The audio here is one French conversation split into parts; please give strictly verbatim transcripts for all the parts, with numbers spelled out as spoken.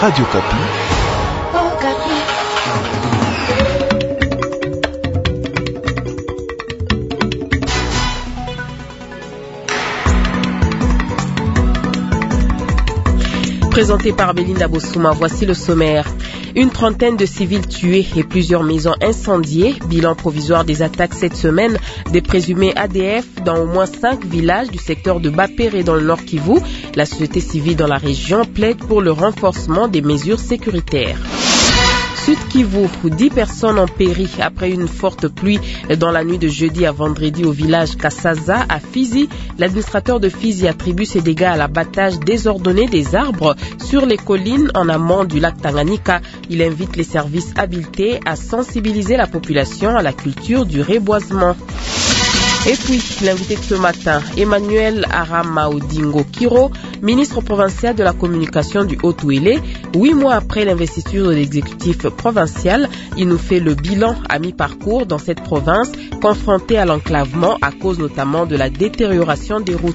Radio Kapi. Oh, Kapi. Présenté par Belinda Bossouma, voici le sommaire. Une trentaine de civils tués et plusieurs maisons incendiées. Bilan provisoire des attaques cette semaine des présumés A D F dans au moins cinq villages du secteur de Bapéré dans le Nord Kivu. La société civile dans la région plaide pour le renforcement des mesures sécuritaires. Sud Kivu, dix personnes ont péri après une forte pluie dans la nuit de jeudi à vendredi au village Kassaza à Fizi. L'administrateur de Fizi attribue ces dégâts à l'abattage désordonné des arbres sur les collines en amont du lac Tanganyika. Il invite les services habilités à sensibiliser la population à la culture du reboisement. Et puis, l'invité de ce matin, Emmanuel Aramaodingo Kiro, ministre provincial de la communication du Haut-Ouélé. Huit mois après l'investiture de l'exécutif provincial, il nous fait le bilan à mi-parcours dans cette province, confrontée à l'enclavement à cause notamment de la détérioration des routes.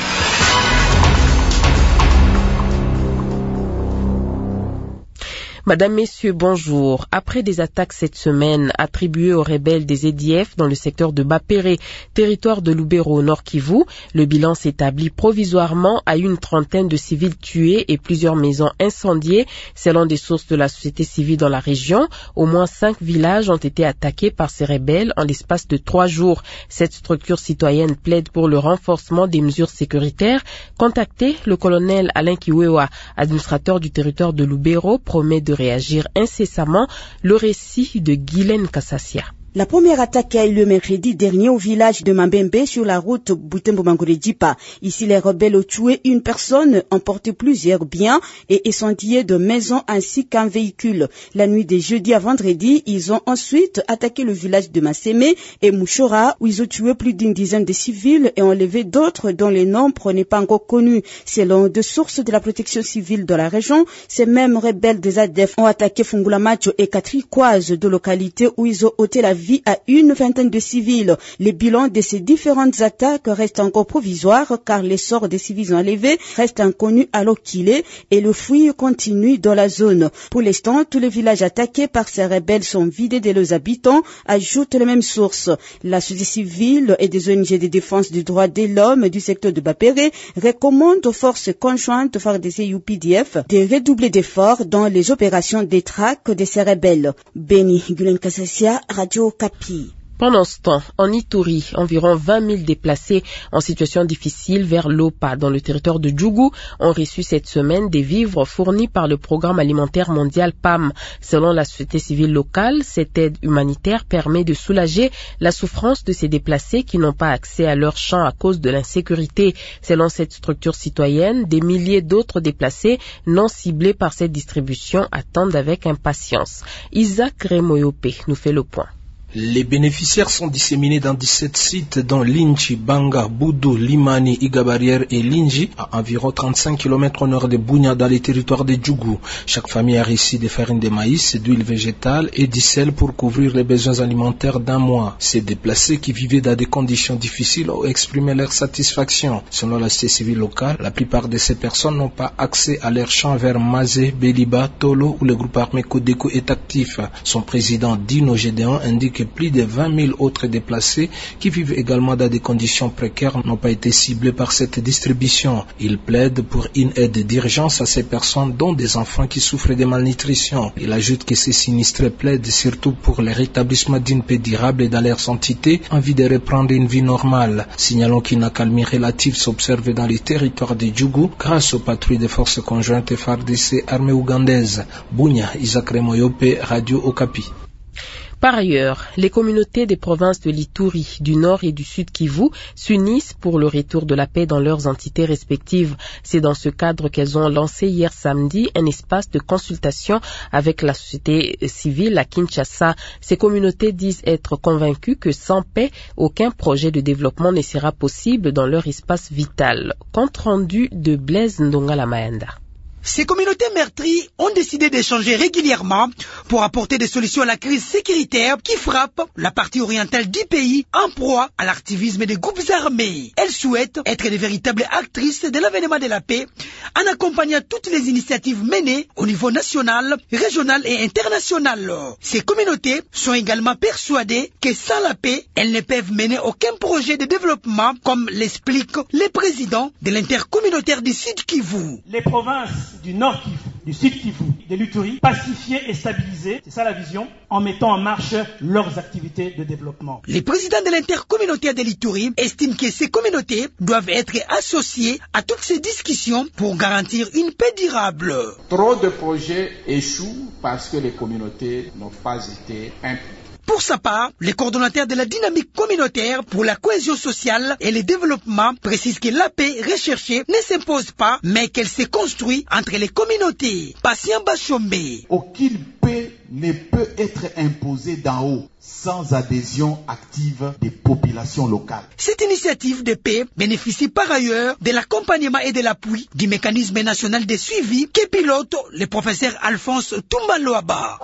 Madame, Messieurs, bonjour. Après des attaques cette semaine attribuées aux rebelles des A D F dans le secteur de Bapéré, territoire de Lubero au Nord Kivu, le bilan s'établit provisoirement à une trentaine de civils tués et plusieurs maisons incendiées. Selon des sources de la société civile dans la région, au moins cinq villages ont été attaqués par ces rebelles en l'espace de trois jours. Cette structure citoyenne plaide pour le renforcement des mesures sécuritaires. Contacté, le colonel Alain Kiwewa, administrateur du territoire de Lubero, promet de réagir incessamment. Le récit de Guylaine Kassassia. La première attaque a eu lieu mercredi dernier au village de Mambembe sur la route Butembo-Mangoré-Dipa. Ici, les rebelles ont tué une personne, emporté plusieurs biens et incendié de maisons ainsi qu'un véhicule. La nuit de jeudi à vendredi, ils ont ensuite attaqué le village de Massémé et Mouchora où ils ont tué plus d'une dizaine de civils et enlevé d'autres dont les nombres n'est pas encore connu. Selon deux sources de la protection civile de la région, ces mêmes rebelles des A D F ont attaqué Fungula-Macho et Katrikoise, deux localités où ils ont ôté la vie à une vingtaine de civils. Les bilans de ces différentes attaques restent encore provisoires car les sorts des civils enlevés restent inconnus alors qu'il est et le fouille continue dans la zone. Pour l'instant, tous les villages attaqués par ces rebelles sont vidés de leurs habitants, ajoutent les mêmes sources. La société civile et des O N G de défense des droits de l'homme du secteur de Bapéré recommandent aux forces conjointes F A R D C et U P D F de redoubler d'efforts dans les opérations de traque de ces rebelles. Beni Gulen Kassassia, Radio Kapi. Pendant ce temps, en Ituri, environ vingt mille déplacés en situation difficile vers l'Opa, dans le territoire de Djougou, ont reçu cette semaine des vivres fournis par le Programme alimentaire mondial P A M. Selon la société civile locale, cette aide humanitaire permet de soulager la souffrance de ces déplacés qui n'ont pas accès à leurs champs à cause de l'insécurité. Selon cette structure citoyenne, des milliers d'autres déplacés non ciblés par cette distribution attendent avec impatience. Isaac Remoyope nous fait le point. Les bénéficiaires sont disséminés dans dix-sept sites dont Linchi, Banga, Boudou, Limani, Igabarière et Linji, à environ trente-cinq kilomètres au nord de Bunia dans les territoires de Djougou. Chaque famille a reçu des farines de maïs, d'huile végétale et du sel pour couvrir les besoins alimentaires d'un mois. Ces déplacés qui vivaient dans des conditions difficiles ont exprimé leur satisfaction. Selon la société civile locale, la plupart de ces personnes n'ont pas accès à leurs champs vers Mazé, Beliba, Tolo où le groupe armé Kodeko est actif. Son président Dino Gédéon indique que plus de vingt mille autres déplacés qui vivent également dans des conditions précaires n'ont pas été ciblés par cette distribution. Il plaide pour une aide d'urgence à ces personnes dont des enfants qui souffrent de malnutrition. Il ajoute que ces sinistrés plaident surtout pour le rétablissement d'une paix durable dans leurs entités en vue de reprendre une vie normale. Signalons qu'une accalmie relative s'observe dans les territoires de Djougou grâce aux patrouilles des forces conjointes F A R D C armée ougandaise. Bunia, Isaac Remoyope, Radio Okapi. Par ailleurs, les communautés des provinces de l'Ituri, du Nord et du Sud Kivu s'unissent pour le retour de la paix dans leurs entités respectives. C'est dans ce cadre qu'elles ont lancé hier samedi un espace de consultation avec la société civile à Kinshasa. Ces communautés disent être convaincues que sans paix, aucun projet de développement ne sera possible dans leur espace vital. Compte rendu de Blaise Ndonga Lamayanda. Ces communautés meurtries ont décidé d'échanger régulièrement pour apporter des solutions à la crise sécuritaire qui frappe la partie orientale du pays en proie à l'activisme des groupes armés. Elles souhaitent être de véritables actrices de l'avènement de la paix en accompagnant toutes les initiatives menées au niveau national, régional et international. Ces communautés sont également persuadées que sans la paix, elles ne peuvent mener aucun projet de développement, comme l'explique le président de l'intercommunautaire du Sud Kivu. Les provinces du Nord Kivu, du Sud Kivu, de l'Ituri, pacifier et stabiliser, c'est ça la vision, en mettant en marche leurs activités de développement. Les présidents de l'intercommunautaire de l'Ituri estiment que ces communautés doivent être associées à toutes ces discussions pour garantir une paix durable. Trop de projets échouent parce que les communautés n'ont pas été impliquées. Pour sa part, le coordonnateur de la dynamique communautaire pour la cohésion sociale et le développement précise que la paix recherchée ne s'impose pas, mais qu'elle se construit entre les communautés. Patient Bachombe. Aucune paix ne peut être imposée d'en haut sans adhésion active des populations locales. Cette initiative de paix bénéficie par ailleurs de l'accompagnement et de l'appui du mécanisme national de suivi que pilote le professeur Alphonse Toumaloaba.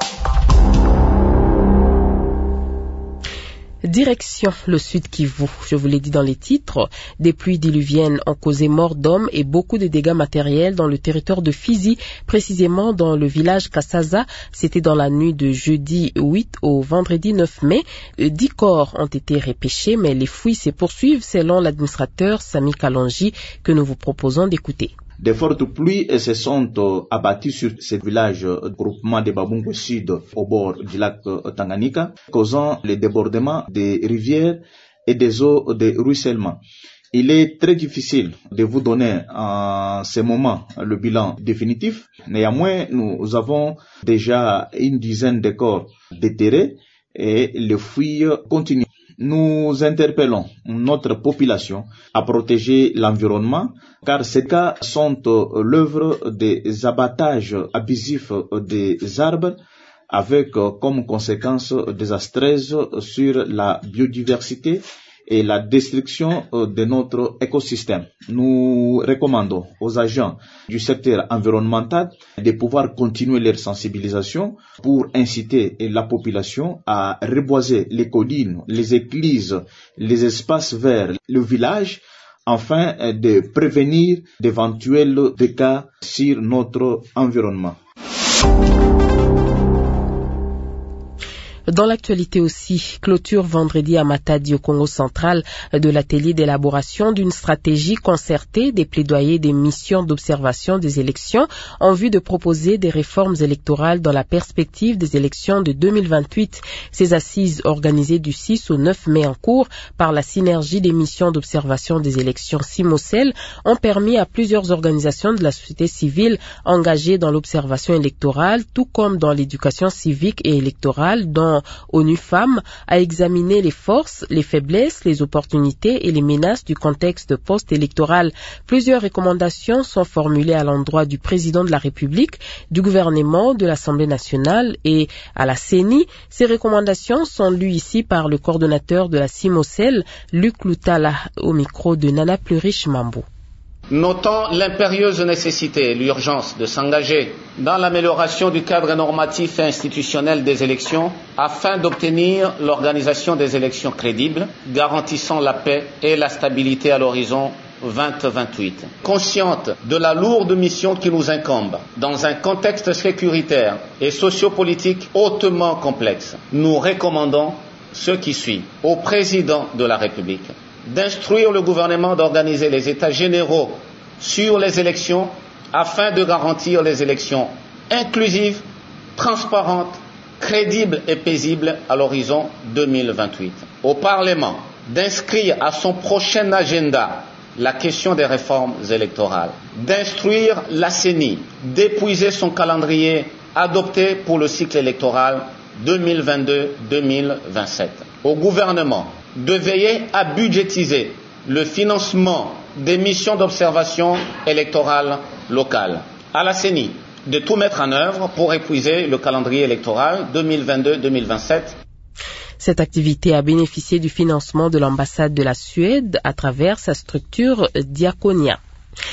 Direction le Sud Kivu, je vous l'ai dit dans les titres, des pluies diluviennes ont causé mort d'hommes et beaucoup de dégâts matériels dans le territoire de Fizi, précisément dans le village Kassaza. C'était dans la nuit de jeudi huit au vendredi neuf mai. Dix corps ont été repêchés, mais les fouilles se poursuivent selon l'administrateur Sami Kalonji que nous vous proposons d'écouter. De fortes pluies se sont euh, abattues sur ce village euh, groupement de Babungo Sud au bord du lac euh, Tanganyika, causant le débordement des rivières et des eaux de ruissellement. Il est très difficile de vous donner en ce moment le bilan définitif. Néanmoins, nous avons déjà une dizaine de corps déterrés et les fouilles continuent. Nous interpellons notre population à protéger l'environnement car ces cas sont l'œuvre des abattages abusifs des arbres avec comme conséquence désastreuse sur la biodiversité et la destruction de notre écosystème. Nous recommandons aux agents du secteur environnemental de pouvoir continuer leur sensibilisation pour inciter la population à reboiser les collines, les écluses, les espaces verts, le village, afin de prévenir d'éventuels dégâts sur notre environnement. Dans l'actualité aussi, clôture vendredi à Matadi au Congo central de l'atelier d'élaboration d'une stratégie concertée des plaidoyers des missions d'observation des élections en vue de proposer des réformes électorales dans la perspective des élections de deux mille vingt-huit. Ces assises organisées du six au neuf mai en cours par la synergie des missions d'observation des élections Simocel ont permis à plusieurs organisations de la société civile engagées dans l'observation électorale, tout comme dans l'éducation civique et électorale, dont ONU Femmes, à examiner les forces, les faiblesses, les opportunités et les menaces du contexte post-électoral. Plusieurs recommandations sont formulées à l'endroit du président de la République, du gouvernement, de l'Assemblée nationale et à la C E N I. Ces recommandations sont lues ici par le coordonnateur de la Simocel, Luc Loutala, au micro de Nana Plurish Mambo. Notant l'impérieuse nécessité et l'urgence de s'engager dans l'amélioration du cadre normatif et institutionnel des élections afin d'obtenir l'organisation des élections crédibles, garantissant la paix et la stabilité à l'horizon vingt vingt-huit. Consciente de la lourde mission qui nous incombe, dans un contexte sécuritaire et sociopolitique hautement complexe, nous recommandons ce qui suit au président de la République d'instruire le gouvernement d'organiser les états généraux sur les élections afin de garantir les élections inclusives, transparentes, crédibles et paisibles à l'horizon deux mille vingt-huit. Au Parlement d'inscrire à son prochain agenda la question des réformes électorales, d'instruire la C E N I d'épuiser son calendrier adopté pour le cycle électoral deux mille vingt-deux deux mille vingt-sept. Au gouvernement de veiller à budgétiser le financement des missions d'observation électorale locale. À la C E N I de tout mettre en œuvre pour épuiser le calendrier électoral deux mille vingt-deux deux mille vingt-sept. Cette activité a bénéficié du financement de l'ambassade de la Suède à travers sa structure Diaconia.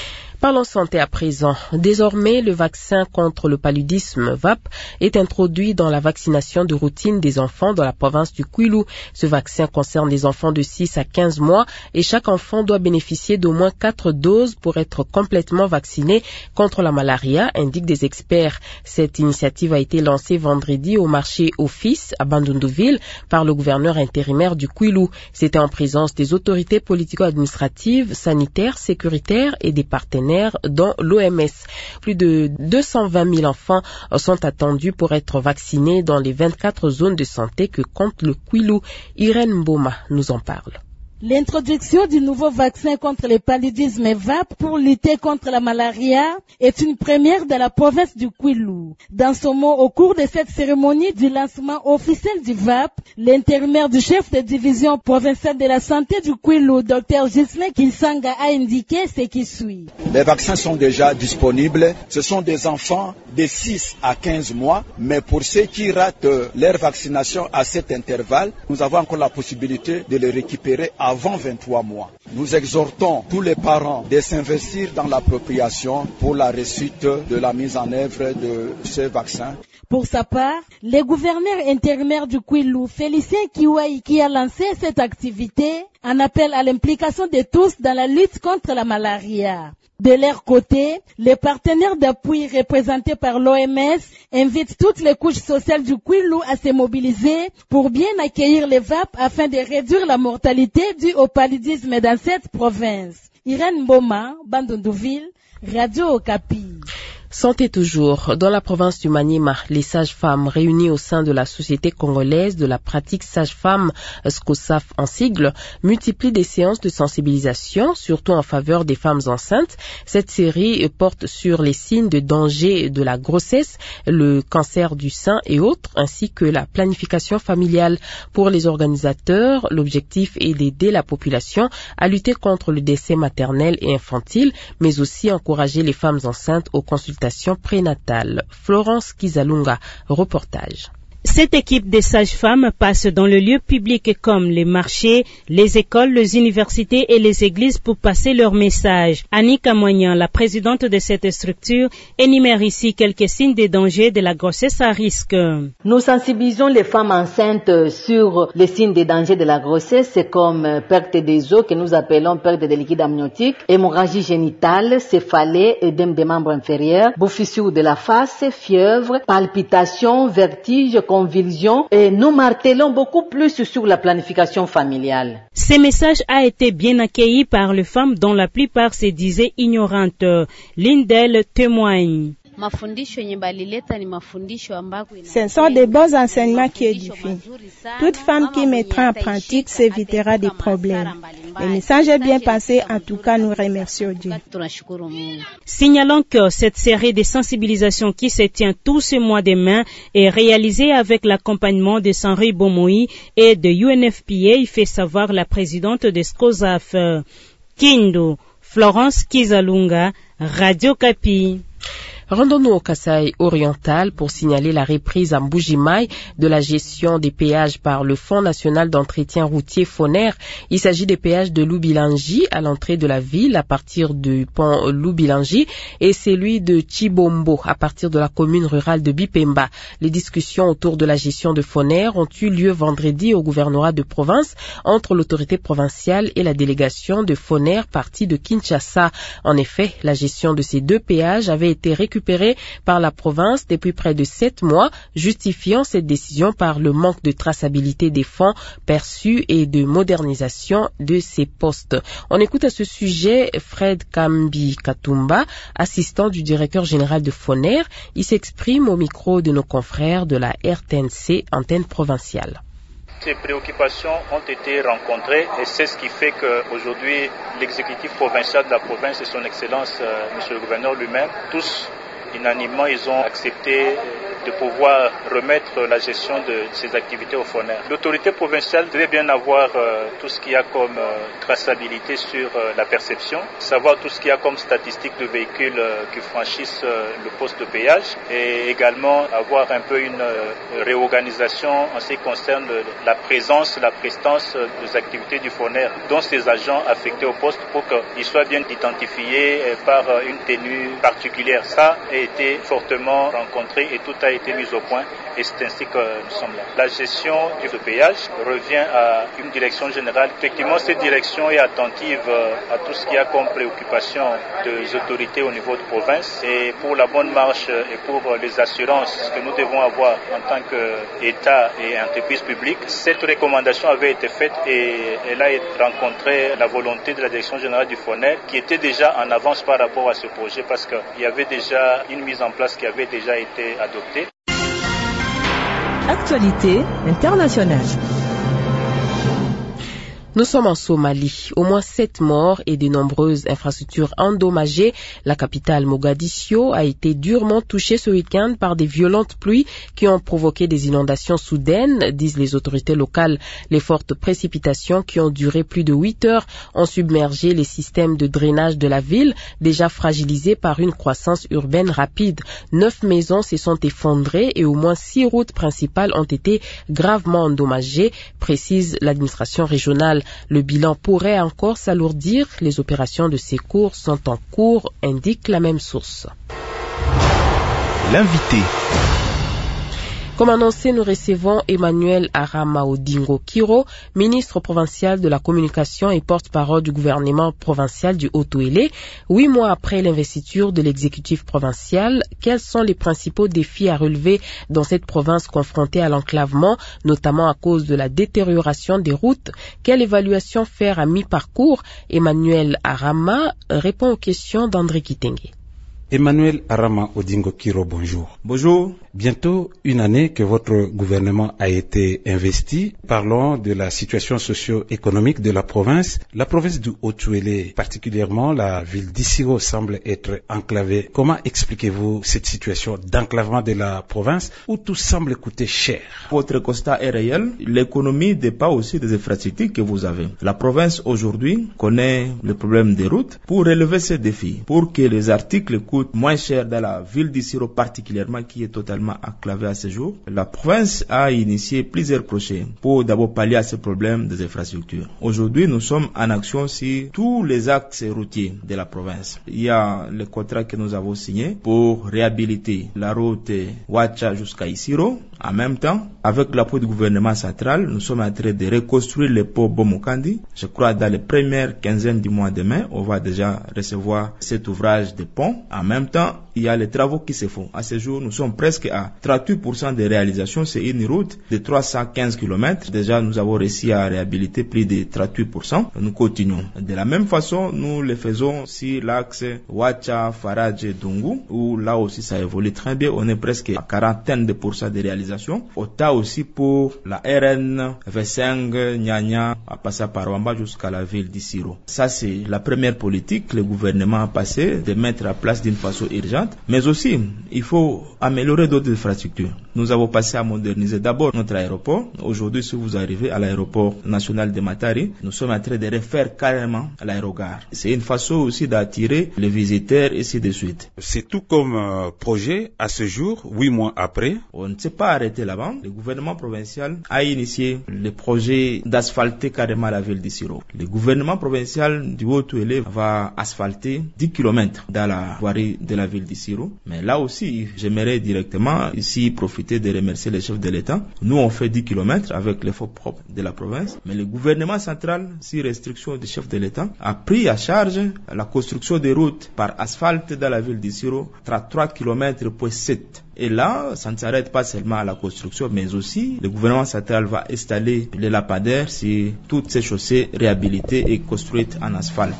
Parlons santé à présent. Désormais, le vaccin contre le paludisme V A P est introduit dans la vaccination de routine des enfants dans la province du Kwilu. Ce vaccin concerne les enfants de six à quinze mois et chaque enfant doit bénéficier d'au moins quatre doses pour être complètement vacciné contre la malaria, indiquent des experts. Cette initiative a été lancée vendredi au marché Office à Bandundu-Ville par le gouverneur intérimaire du Kwilu. C'était en présence des autorités politico-administratives, sanitaires, sécuritaires et des partenaires dont l'O M S. Plus de deux cent vingt mille enfants sont attendus pour être vaccinés dans les vingt-quatre zones de santé que compte le Kwilu. Irène Mboma nous en parle. L'introduction du nouveau vaccin contre le paludisme V A P pour lutter contre la malaria est une première dans la province du Kwilu. Dans son mot, au cours de cette cérémonie du lancement officiel du V A P, l'intérimaire du chef de division provinciale de la santé du Kwilu, Dr Gislain Kinsanga, a indiqué ce qui suit. Les vaccins sont déjà disponibles. Ce sont des enfants de six à quinze mois, mais pour ceux qui ratent leur vaccination à cet intervalle, nous avons encore la possibilité de les récupérer à avant vingt-trois mois. Nous exhortons tous les parents de s'investir dans l'appropriation pour la réussite de la mise en œuvre de ce vaccin. Pour sa part, le gouverneur intérimaire du Kwilu, Félicien Kiwai, qui a lancé cette activité, en appelle à l'implication de tous dans la lutte contre la malaria. De leur côté, les partenaires d'appui représentés par l'O M S invitent toutes les couches sociales du Kwilu à se mobiliser pour bien accueillir les V A P afin de réduire la mortalité due au paludisme dans cette province. Irène Mboma, Bandundu-Ville, Radio Okapi. Santé toujours. Dans la province du Maniema, les sages-femmes réunies au sein de la Société congolaise de la pratique sage-femme, SCOSAF en sigle, multiplient des séances de sensibilisation, surtout en faveur des femmes enceintes. Cette série porte sur les signes de danger de la grossesse, le cancer du sein et autres, ainsi que la planification familiale. Pour les organisateurs, l'objectif est d'aider la population à lutter contre le décès maternel et infantile, mais aussi encourager les femmes enceintes aux consultations prénatale. Florence Kizalunga, reportage. Cette équipe de sages-femmes passe dans le lieu public comme les marchés, les écoles, les universités et les églises pour passer leur message. Annick Amoignan, la présidente de cette structure, énumère ici quelques signes de danger de la grossesse à risque. Nous sensibilisons les femmes enceintes sur les signes de danger de la grossesse, comme perte des os que nous appelons perte de liquide amniotique, hémorragie génitale, céphalée, œdème des membres inférieurs, bouffissure de la face, fièvre, palpitations, vertiges, convulsions, et nous martelons beaucoup plus sur la planification familiale. Ce message a été bien accueilli par les femmes dont la plupart se disaient ignorantes. L'une d'elles témoigne. Ce sont des bons enseignements qui édifient. Toute femme qui mettra en pratique s'évitera des problèmes. Le message est bien passé, en tout cas nous remercions Dieu. Signalons que cette série de sensibilisation qui se tient tout ce mois de mai est réalisée avec l'accompagnement de Sanri Bomoui et de U N F P A, fait savoir la présidente de SCOSAF. Kindu, Florence Kizalunga, Radio Kapi. Rendons-nous au Kasaï oriental pour signaler la reprise en Mbuji-Mayi de la gestion des péages par le Fonds national d'entretien routier Foner. Il s'agit des péages de Lubilangi à l'entrée de la ville à partir du pont Lubilangi et celui de Chibombo à partir de la commune rurale de Bipemba. Les discussions autour de la gestion de Foner ont eu lieu vendredi au gouvernorat de province entre l'autorité provinciale et la délégation de Foner partie de Kinshasa. En effet, la gestion de ces deux péages avait été récupérée par la province depuis près de sept mois, justifiant cette décision par le manque de traçabilité des fonds perçus et de modernisation de ces postes. On écoute à ce sujet Fred Kambi Katumba, assistant du directeur général de Foner. Il s'exprime au micro de nos confrères de la R T N C, antenne provinciale. Ces préoccupations ont été rencontrées et c'est ce qui fait qu'aujourd'hui l'exécutif provincial de la province et son excellence, euh, monsieur le gouverneur lui-même, tous unanimement ils ont accepté de pouvoir remettre la gestion de ces activités au Foner. L'autorité provinciale devait bien avoir euh, tout ce qu'il y a comme euh, traçabilité sur euh, la perception, savoir tout ce qu'il y a comme statistiques de véhicules euh, qui franchissent euh, le poste de péage et également avoir un peu une euh, réorganisation en ce qui concerne le, la présence, la prestance euh, des activités du Foner, dont ces agents affectés au poste pour qu'ils soient bien identifiés euh, par euh, une tenue particulière. Ça a été fortement rencontré et tout a été mis au point et c'est ainsi que nous sommes là. La gestion du péage revient à une direction générale. Effectivement, cette direction est attentive à tout ce qu'il y a comme préoccupation des autorités au niveau de province et pour la bonne marche et pour les assurances que nous devons avoir en tant qu'État et entreprise publique. Cette recommandation avait été faite et elle a rencontré la volonté de la direction générale du Foner qui était déjà en avance par rapport à ce projet parce qu'il y avait déjà une mise en place qui avait déjà été adoptée. Actualité internationale. Nous sommes en Somalie. Au moins sept morts et de nombreuses infrastructures endommagées. La capitale Mogadiscio a été durement touchée ce week-end par des violentes pluies qui ont provoqué des inondations soudaines, disent les autorités locales. Les fortes précipitations qui ont duré plus de huit heures ont submergé les systèmes de drainage de la ville, déjà fragilisés par une croissance urbaine rapide. Neuf maisons se sont effondrées et au moins six routes principales ont été gravement endommagées, précise l'administration régionale. Le bilan pourrait encore s'alourdir. Les opérations de secours sont en cours, indique la même source. L'invité. Comme annoncé, nous recevons Emmanuel Arama Odingo Kiro, ministre provincial de la communication et porte-parole du gouvernement provincial du Haut-Ouélé. Huit mois après l'investiture de l'exécutif provincial, quels sont les principaux défis à relever dans cette province confrontée à l'enclavement, notamment à cause de la détérioration des routes? Quelle évaluation faire à mi-parcours? Emmanuel Arama répond aux questions d'André Kitenge. Emmanuel Arama Odingo Kiro, bonjour. Bonjour. Bientôt une année que votre gouvernement a été investi. Parlons de la situation socio-économique de la province. La province du Haut-Ouélé, particulièrement la ville d'Issiro, semble être enclavée. Comment expliquez-vous cette situation d'enclavement de la province où tout semble coûter cher? Votre constat est réel. L'économie dépend aussi des infrastructures que vous avez. La province aujourd'hui connaît le problème des routes. Pour relever ces défis, pour que les articles coûtent moins cher dans la ville d'Issiro particulièrement qui est totalement enclavée à ce jour, la province a initié plusieurs projets pour d'abord pallier à ce problème des infrastructures. Aujourd'hui, nous sommes en action sur tous les axes routiers de la province. Il y a le contrat que nous avons signé pour réhabiliter la route Ouacha jusqu'à Issiro. En même temps, avec l'appui du gouvernement central, nous sommes en train de reconstruire le pont Bomokandi. Je crois dans les premières quinzaines du mois de mai, on va déjà recevoir cet ouvrage de pont. En même temps, il y a les travaux qui se font. À ce jour, nous sommes presque à trente-huit pour cent de réalisation. C'est une route de trois cent quinze kilomètres. Déjà, nous avons réussi à réhabiliter plus de trente-huit pour cent. Nous continuons. De la même façon, nous le faisons sur l'axe Ouacha, Faradje, Dungu, où là aussi ça évolue très bien. On est presque à quarantaine de pourcents de réalisation. Autant aussi pour la R N vingt-cinq Nyanya, à passer par Wamba jusqu'à la ville d'Issiro. Ça, c'est la première politique que le gouvernement a passé de mettre en place d'une façon urgente. Mais aussi, il faut améliorer d'autres infrastructures. Nous avons passé à moderniser d'abord notre aéroport. Aujourd'hui, si vous arrivez à l'aéroport national de Matari, nous sommes en train de refaire carrément l'aérogare. C'est une façon aussi d'attirer les visiteurs et ainsi de suite. C'est tout comme euh, projet à ce jour, huit mois après. On ne s'est pas arrêté là-bas. Le gouvernement provincial a initié le projet d'asphalter carrément la ville d'Issiro. Le gouvernement provincial du Haut-Ouélé va asphalter dix kilomètres dans la voirie de la ville d'Issiro. Mais là aussi, j'aimerais directement ici profiter de remercier les chefs de l'État. Nous, on fait dix kilomètres avec les fonds propres de la province. Mais le gouvernement central, si restriction des chefs de l'État, a pris à charge la construction des routes par asphalte dans la ville d'Issiro, trente-trois kilomètres pour sept. Et là, ça ne s'arrête pas seulement à la construction, mais aussi le gouvernement central va installer les lampadaires sur toutes ces chaussées réhabilitées et construites en asphalte.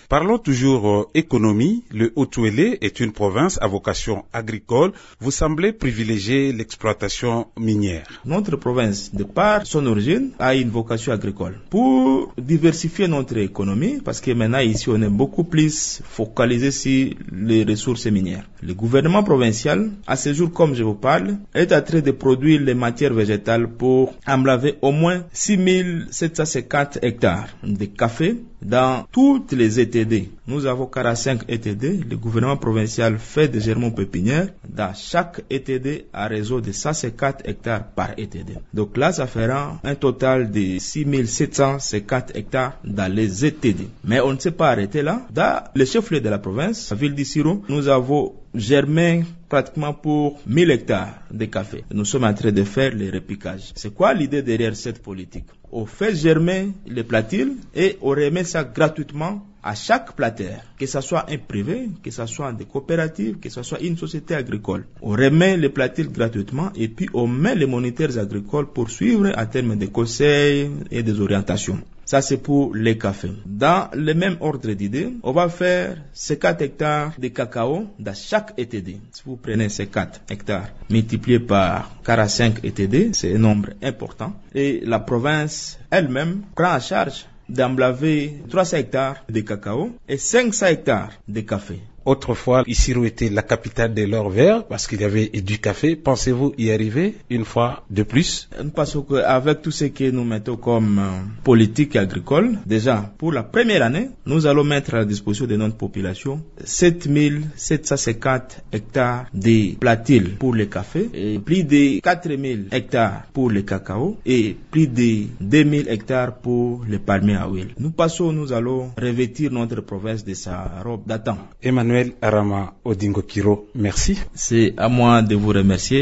Parlons toujours euh, économie. Le Haut-Touélé est une province à vocation agricole. Vous semblez privilégier l'exploitation minière. Notre province, de par son origine, a une vocation agricole. Pour diversifier notre économie, parce que maintenant ici on est beaucoup plus focalisé sur les ressources minières. Le gouvernement provincial, à ce jour comme je vous parle, est en train de produire les matières végétales pour emblaver au moins six mille sept cent cinquante hectares de café dans toutes les E T D. Nous avons quarante-cinq E T D. Le gouvernement provincial fait des germons pépinières. Dans chaque E T D, un réseau de cent cinquante hectares par E T D. Donc là, ça fera un total de six mille sept cent cinquante hectares dans les E T D. Mais on ne s'est pas arrêté là. Dans le chef-lieu de la province, la ville d'Issiro, nous avons germé pratiquement pour mille hectares de café. Nous sommes en train de faire le repiquage. C'est quoi l'idée derrière cette politique? On fait germer les platiles et on remet ça gratuitement à chaque plateur, que ce soit un privé, que ce soit des coopératives, que ce soit une société agricole. On remet les platiles gratuitement et puis on met les moniteurs agricoles pour suivre en termes de conseils et des orientations. Ça, c'est pour les cafés. Dans le même ordre d'idée, on va faire cinquante hectares de cacao dans chaque E T D. Si vous prenez cinquante hectares multipliés par quarante-cinq E T D, c'est un nombre important. Et la province elle-même prend en charge d'emblaver trois cents hectares de cacao et cinq cents hectares de café. Autrefois, Issiro était la capitale de l'or vert parce qu'il y avait du café. Pensez-vous y arriver une fois de plus? Parce qu'avec tout ce que nous mettons comme politique agricole, déjà, pour la première année, nous allons mettre à la disposition de notre population sept mille sept cent cinquante hectares de platiles pour le café, et plus de quatre mille hectares pour le cacao et plus de deux mille hectares pour le palmier à huile. Nous passons, nous allons revêtir notre province de sa robe d'antan. Emmanuel Arama Odingo Kiro, merci. C'est à moi de vous remercier.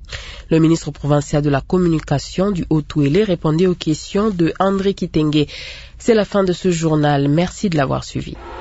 Le ministre provincial de la communication du Haut-Touélé répondait aux questions de André Kitenge. C'est la fin de ce journal. Merci de l'avoir suivi.